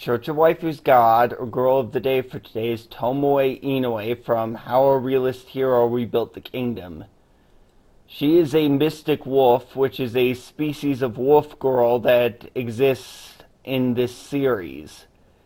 Church of Waifu's god, or girl of the day for today, is Tomoe Inoue from How a Realist Hero Rebuilt the Kingdom. She is a mystic wolf, which is a species of wolf girl that exists in this series.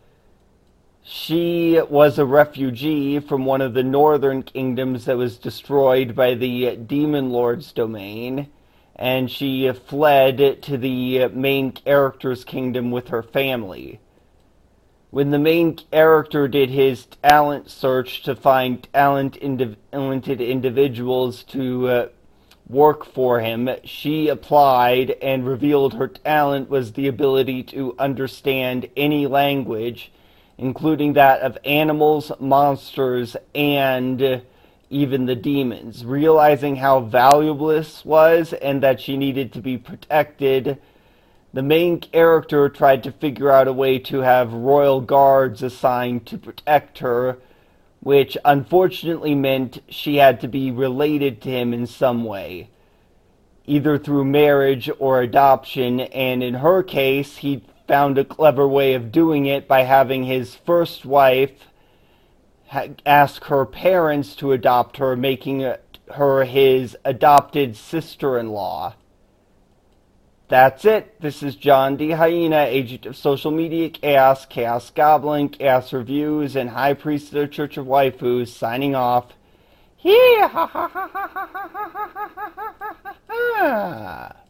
She was a refugee from one of the northern kingdoms that was destroyed by the Demon Lord's domain, and she fled to the main character's kingdom with her family. When the main character did his talent search to find talented individuals to work for him, she applied and revealed her talent was the ability to understand any language, including that of animals, monsters, and even the demons. Realizing how valuable this was and that she needed to be protected, the main character tried to figure out a way to have royal guards assigned to protect her, which unfortunately meant she had to be related to him in some way, either through marriage or adoption, and in her case, he found a clever way of doing it by having his first wife ask her parents to adopt her, making her his adopted sister-in-law. That's it. This is John D. Hyena, agent of social media chaos, Chaos Goblin, Chaos Reviews, and High Priest of the Church of Waifus, signing off. Hee ha ha ha ha ha ha ha ha.